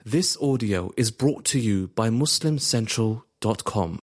This audio is brought to you by MuslimCentral.com.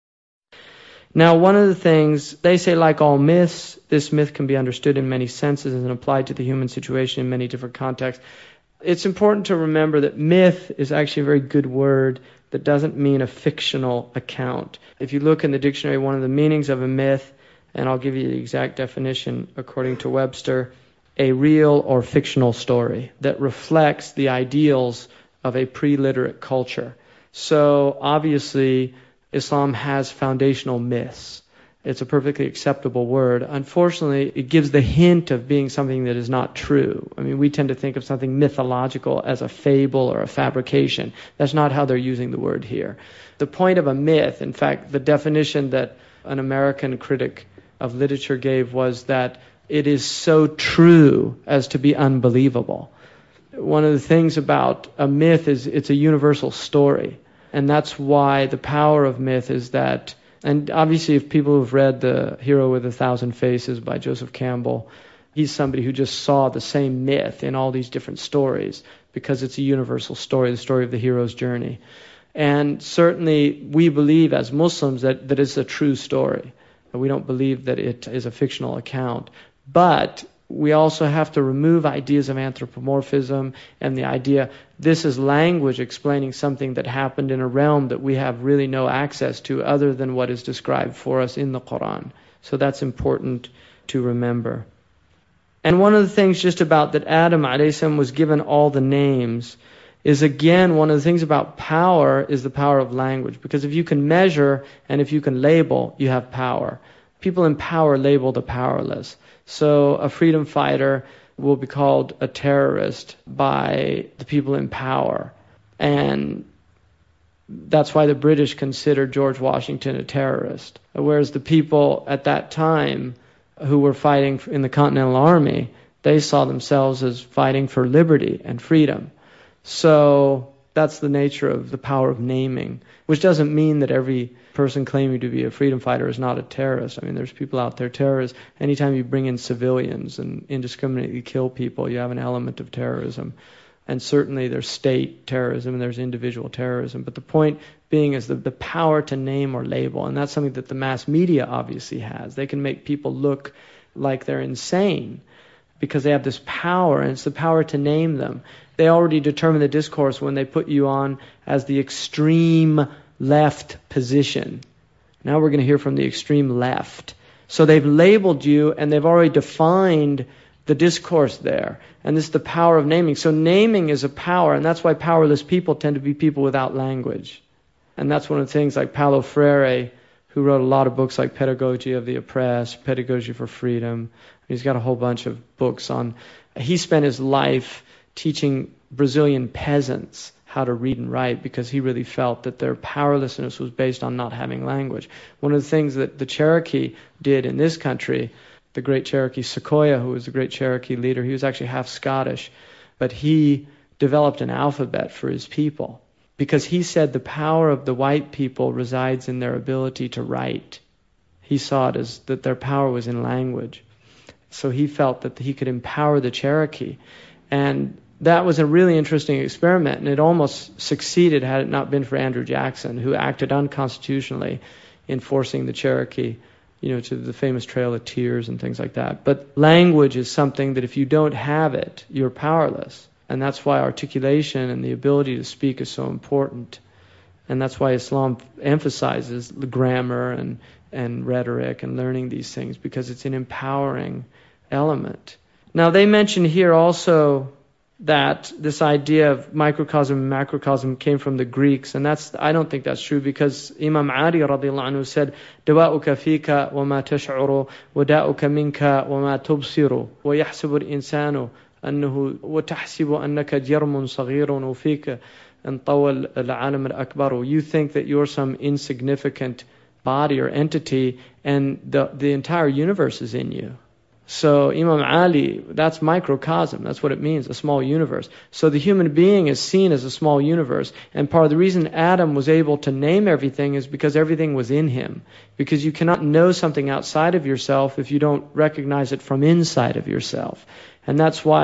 Now, one of the things, they say like all myths, this myth can be understood in many senses and applied to the human situation in many different contexts. It's important to remember that myth is actually a very good word that doesn't mean a fictional account. If you look in the dictionary, one of the meanings of a myth, and I'll give you the exact definition according to Webster, a real or fictional story that reflects the ideals of a pre-literate culture. So obviously, Islam has foundational myths. It's a perfectly acceptable word. Unfortunately, it gives the hint of being something that is not true. I mean, we tend to think of something mythological as a fable or a fabrication. That's not how they're using the word here. The point of a myth, in fact, the definition that an American critic of literature gave was that it is so true as to be unbelievable. One of the things about a myth is it's a universal story. And that's why the power of myth is that, and obviously if people who've read The Hero with a Thousand Faces by Joseph Campbell, he's somebody who just saw the same myth in all these different stories because it's a universal story, the story of the hero's journey. And certainly we believe as Muslims that it's a true story. We don't believe that it is a fictional account. But we also have to remove ideas of anthropomorphism and the idea this is language explaining something that happened in a realm that we have really no access to other than what is described for us in the Quran. So that's important to remember. And one of the things just about that Adam a.s. was given all the names is, again, one of the things about power is the power of language. Because if you can measure and if you can label, you have power. People in power label the powerless. So a freedom fighter will be called a terrorist by the people in power. And that's why the British considered George Washington a terrorist. Whereas the people at that time who were fighting in the Continental Army, they saw themselves as fighting for liberty and freedom. So that's the nature of the power of naming, which doesn't mean that every person claiming to be a freedom fighter is not a terrorist. I mean, there's people out there, terrorists. Anytime you bring in civilians and indiscriminately kill people, you have an element of terrorism. And certainly there's state terrorism and there's individual terrorism. But the point being is the power to name or label. And that's something that the mass media obviously has. They can make people look like they're insane because they have this power, and it's the power to name them. They already determine the discourse when they put you on as the extreme left position. Now we're going to hear from the extreme left. So they've labeled you and they've already defined the discourse there. And this is the power of naming. So naming is a power, and that's why powerless people tend to be people without language. And that's one of the things like Paulo Freire, who wrote a lot of books like Pedagogy of the Oppressed, Pedagogy for Freedom. He's got a whole bunch of books on... He spent his life teaching Brazilian peasants how to read and write because he really felt that their powerlessness was based on not having language. One of the things that the Cherokee did in this country, the great Cherokee Sequoyah, who was the great Cherokee leader, he was actually half Scottish, but he developed an alphabet for his people because he said the power of the white people resides in their ability to write. He saw it as that their power was in language. So he felt that he could empower the Cherokee. And that was a really interesting experiment, and it almost succeeded had it not been for Andrew Jackson, who acted unconstitutionally in forcing the Cherokee, to the famous Trail of Tears and things like that. But language is something that if you don't have it, you're powerless. And that's why articulation and the ability to speak is so important. And that's why Islam emphasizes the grammar and rhetoric and learning these things, because it's an empowering element. Now they mention here also that this idea of microcosm and macrocosm came from the Greeks, and I don't think that's true, because Imam Ali radiallahu anhu said, دَوَاؤُكَ فِيكَ وَمَا تَشْعُرُ وَدَاؤُكَ مِنْكَ وَمَا تُبْصِرُ وَيَحْسَبُ الْإِنسَانُ أَنَّهُ وَتَحْسِبُ أَنَّكَ جَرْمٌ صَغِيرٌ وَفِيكَ أَنْطَوَى الْعَالَمَ الْأَكْبَرُ. You think that you're some insignificant body or entity, and the entire universe is in you. So Imam Ali, that's microcosm. That's what it means, a small universe. So the human being is seen as a small universe. And part of the reason Adam was able to name everything is because everything was in him. Because you cannot know something outside of yourself if you don't recognize it from inside of yourself. And that's why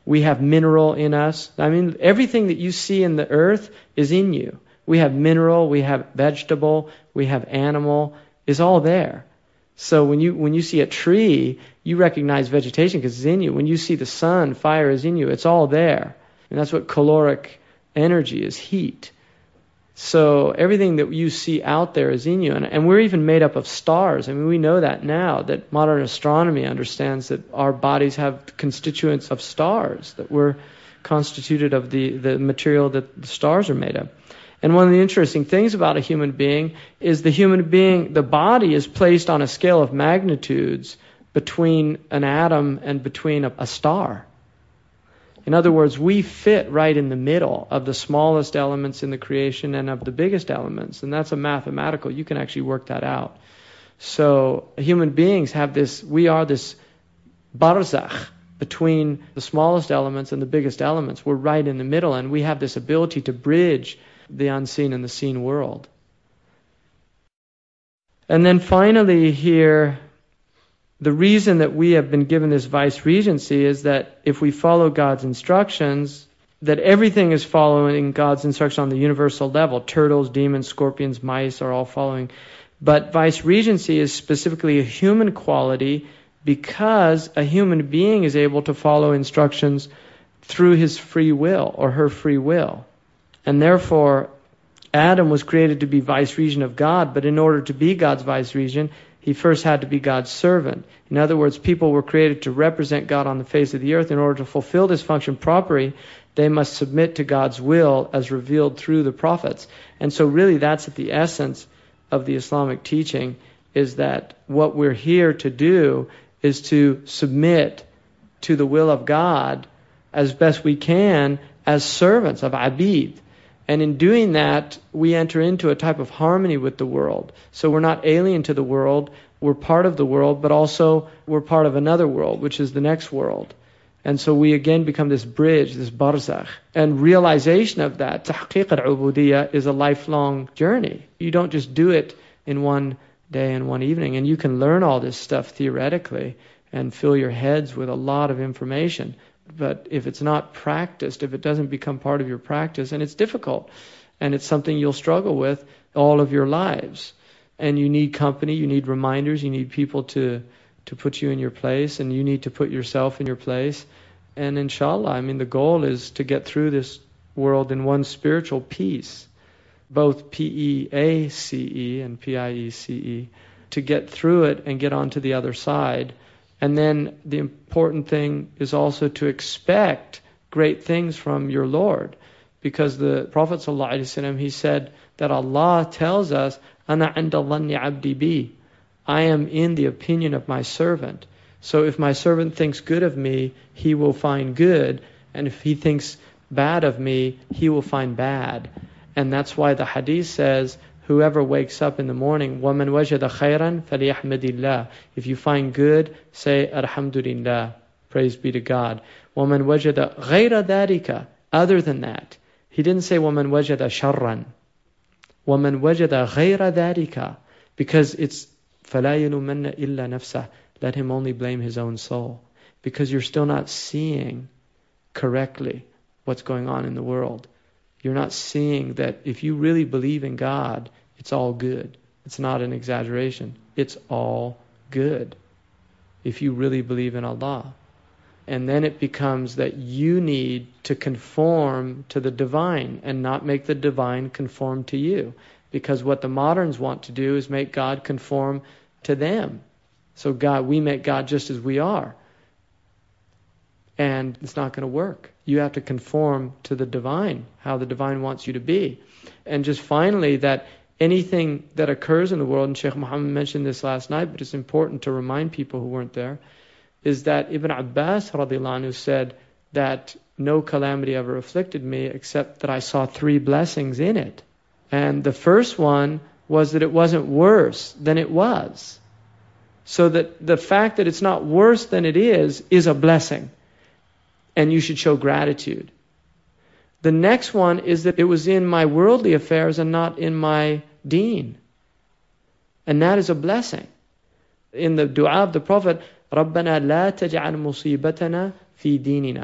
We have mineral in us. I mean, everything that you see in the earth is in you. We have mineral, we have vegetable, we have animal. It's all there. So when you see a tree, you recognize vegetation because it's in you. When you see the sun, fire is in you. It's all there. And that's what caloric energy is, heat. So everything that you see out there is in you. And we're even made up of stars. I mean, we know that now, that modern astronomy understands that our bodies have constituents of stars, that we're constituted of the material that the stars are made of. And one of the interesting things about a human being is the body is placed on a scale of magnitudes between an atom and between a star. In other words, we fit right in the middle of the smallest elements in the creation and of the biggest elements. And that's a mathematical, you can actually work that out. So human beings we are this barzakh between the smallest elements and the biggest elements. We're right in the middle, and we have this ability to bridge the unseen and the seen world. And then finally here, the reason that we have been given this vice-regency is that if we follow God's instructions, that everything is following God's instruction on the universal level. Turtles, demons, scorpions, mice are all following. But vice-regency is specifically a human quality because a human being is able to follow instructions through his free will or her free will. And therefore, Adam was created to be vice-regent of God, but in order to be God's vice-regent, he first had to be God's servant. In other words, people were created to represent God on the face of the earth. In order to fulfill this function properly, they must submit to God's will as revealed through the prophets. And so really that's at the essence of the Islamic teaching, is that what we're here to do is to submit to the will of God as best we can as servants of abid. And in doing that, we enter into a type of harmony with the world. So we're not alien to the world, we're part of the world, but also we're part of another world, which is the next world. And so we again become this bridge, this barzakh. And realization of that, tahqiq al-ubudiyyah, is a lifelong journey. You don't just do it in one day and one evening. And you can learn all this stuff theoretically and fill your heads with a lot of information. But if it's not practiced, if it doesn't become part of your practice, and it's difficult, and it's something you'll struggle with all of your lives. And you need company, you need reminders, you need people to put you in your place, and you need to put yourself in your place. And inshallah, I mean, the goal is to get through this world in one spiritual peace, both PEACE and PIECE, to get through it and get onto the other side. And then the important thing is also to expect great things from your Lord. Because the Prophet ﷺ, he said that Allah tells us, أَنَا عِنْدَ ظَنِّ عَبْدِي بِي, I am in the opinion of my servant. So if my servant thinks good of me, he will find good. And if he thinks bad of me, he will find bad. And that's why the hadith says, whoever wakes up in the morning, وَمَنْ وَجَدَ خَيْرًا فَلْيَحْمَدِ اللَّهِ, if you find good, say Alhamdulillah, praise be to God. وَمَنْ وَجَدَ غَيْرَ ذَلِكَ, other than that. He didn't say وَمَنْ وَجَدَ شَرًّا. وَمَنْ وَجَدَ غَيْرَ ذَلِكَ, because it's فَلَا يَلُومَنَّ إِلَّا نَفْسَهُ, let him only blame his own soul. Because you're still not seeing correctly what's going on in the world. You're not seeing that if you really believe in God, it's all good. It's not an exaggeration. It's all good if you really believe in Allah. And then it becomes that you need to conform to the divine and not make the divine conform to you. Because what the moderns want to do is make God conform to them. So we make God just as we are. And it's not going to work. You have to conform to the divine, how the divine wants you to be. And just finally, that anything that occurs in the world, and Shaykh Muhammad mentioned this last night, but it's important to remind people who weren't there, is that Ibn Abbas radiallahu anhu said that no calamity ever afflicted me except that I saw 3 blessings in it. And the first one was that it wasn't worse than it was. So that the fact that it's not worse than it is a blessing. And you should show gratitude. The next one is that it was in my worldly affairs and not in my deen. And that is a blessing. In the dua of the Prophet, رَبَّنَا لَا تَجْعَلْ مُصِيبَتَنَا فِي دِينِنَا,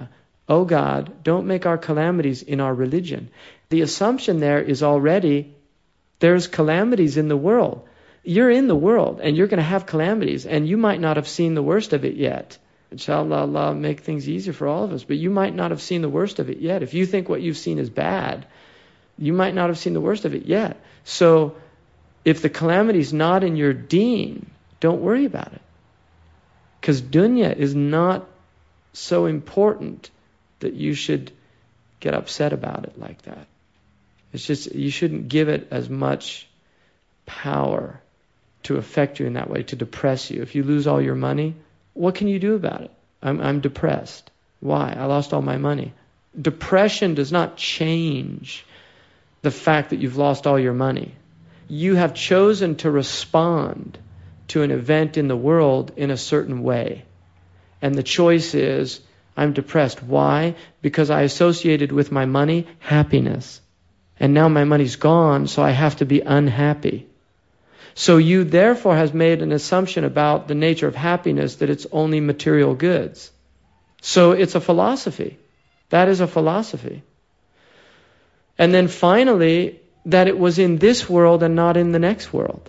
oh God, don't make our calamities in our religion. The assumption there is already there's calamities in the world. You're in the world and you're going to have calamities, and you might not have seen the worst of it yet. Inshallah, Allah make things easier for all of us, but you might not have seen the worst of it yet. If you think what you've seen is bad, you might not have seen the worst of it yet. So if the calamity is not in your deen, don't worry about it. Because dunya is not so important that you should get upset about it like that. It's just, you shouldn't give it as much power to affect you in that way, to depress you. If you lose all your money, what can you do about it? I'm depressed. Why? I lost all my money. Depression does not change the fact that you've lost all your money. You have chosen to respond to an event in the world in a certain way. And the choice is, I'm depressed. Why? Because I associated with my money happiness. And now my money's gone, so I have to be unhappy. So you therefore has made an assumption about the nature of happiness that it's only material goods. So it's a philosophy. That is a philosophy. And then finally, that it was in this world and not in the next world.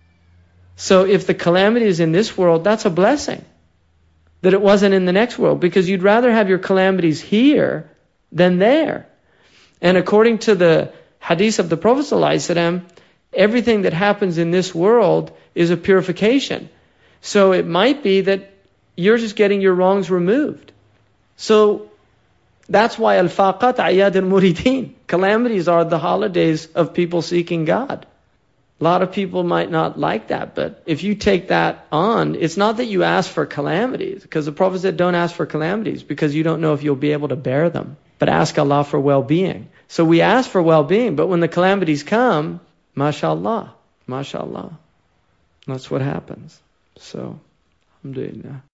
So if the calamity is in this world, that's a blessing. That it wasn't in the next world, because you'd rather have your calamities here than there. And according to the hadith of the Prophet ﷺ, everything that happens in this world is a purification. So it might be that you're just getting your wrongs removed. So that's why al-faqat ayad al-muridin. Calamities are the holidays of people seeking God. A lot of people might not like that, but if you take that on, it's not that you ask for calamities, because the Prophet said don't ask for calamities because you don't know if you'll be able to bear them. But ask Allah for well-being. So we ask for well-being, but when the calamities come, mashallah, mashallah. That's what happens. So, alhamdulillah.